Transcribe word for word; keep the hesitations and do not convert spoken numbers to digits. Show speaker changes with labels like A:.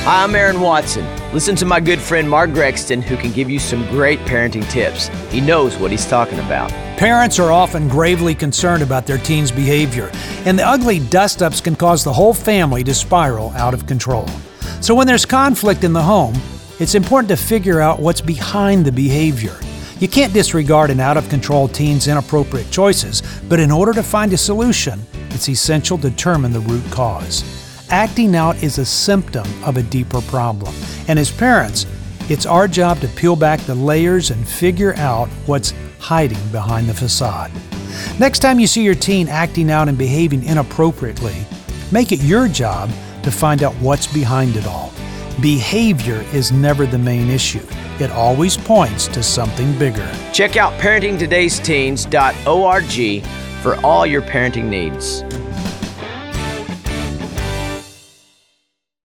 A: Hi, I'm Aaron Watson. Listen to my good friend Mark Grexton, who can give you some great parenting tips. He knows what he's talking about.
B: Parents are often gravely concerned about their teens' behavior, and the ugly dust-ups can cause the whole family to spiral out of control. So when there's conflict in the home, it's important to figure out what's behind the behavior. You can't disregard an out-of-control teen's inappropriate choices, but in order to find a solution, it's essential to determine the root cause. Acting out is a symptom of a deeper problem, and as parents, it's our job to peel back the layers and figure out what's hiding behind the facade. Next time you see your teen acting out and behaving inappropriately, make it your job to find out what's behind it all. Behavior is never the main issue. It always points to something bigger.
A: Check out parenting todays teens dot org for all your parenting needs.